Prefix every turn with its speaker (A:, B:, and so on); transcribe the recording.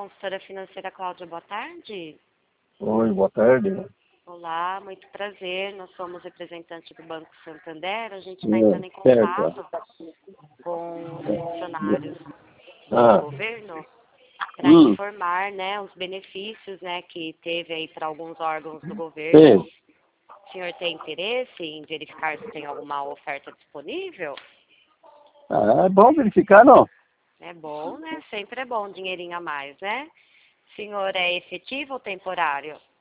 A: consultora financeira Cláudia, boa tarde.
B: Oi, boa tarde.
A: Olá, muito prazer. Nós somos representantes do Banco Santander. A gente está entrando em contato com os funcionários do governo para informar, né, os benefícios, né, que teve aí para alguns órgãos do governo.
B: Sim.
A: O senhor tem interesse em verificar se tem alguma oferta disponível?
B: É bom verificar, não?
A: É bom, né? Sempre é bom um dinheirinho a mais, né? O senhor é efetivo ou temporário?